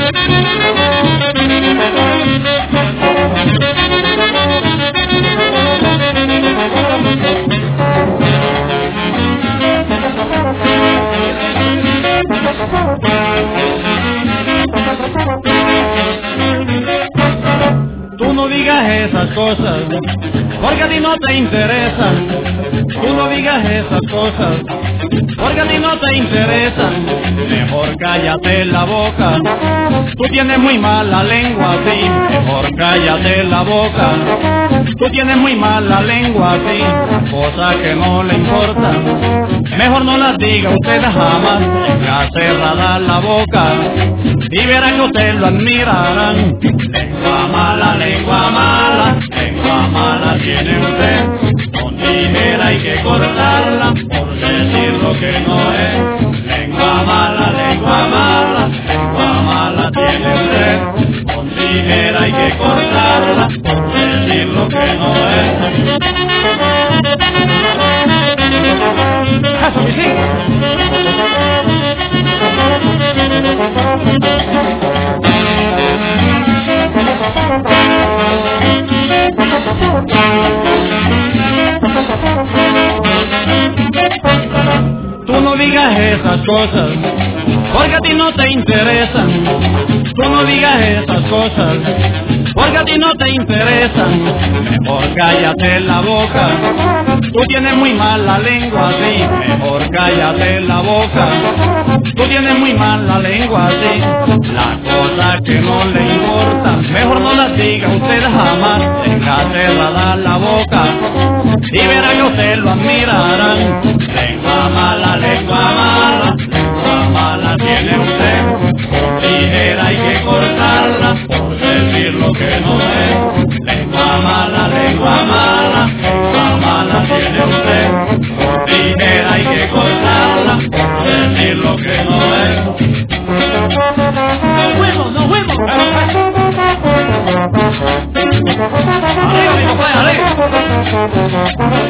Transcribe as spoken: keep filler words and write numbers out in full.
Tú no digas esas cosas, porque a ti no te interesan. Tú no digas esas cosas, porque a ti no te interesan. Mejor cállate la boca, tú tienes muy mala lengua, sí. Mejor cállate la boca, tú tienes muy mala lengua, sí. Cosas que no le importan, mejor no las diga usted jamás. Tenga cerrada la boca y verá que usted lo admirarán. Lengua mala, lengua mala, lengua mala tiene usted. Con tijera hay que cortarla por decir lo que no es. Lengua mala, lengua mala, lengua mala tiene usted. Con tijera hay que cortarla por decir lo que no es. ¡Eso que sí! Tú no digas esas cosas, porque a ti no te interesan. Tú no digas esas cosas, porque a ti no te interesan. Mejor cállate la boca, tú tienes muy mala lengua, sí. Mejor cállate la boca, tú tienes muy mala lengua, sí. Las cosas que no le importan, mejor no las diga usted jamás. Tenga cerrada la boca y verá que usted lo admirarán. Lengua mala, lengua mala, lengua mala tiene usted. Con tijera hay que cortarla por decir lo que no es. Lengua mala, lengua mala, lengua mala tiene usted. Con tijera hay que cortarla por decir lo que no es. ¡Nos fuimos, nos fuimos! ¡Arriba, mi compadre, arriba!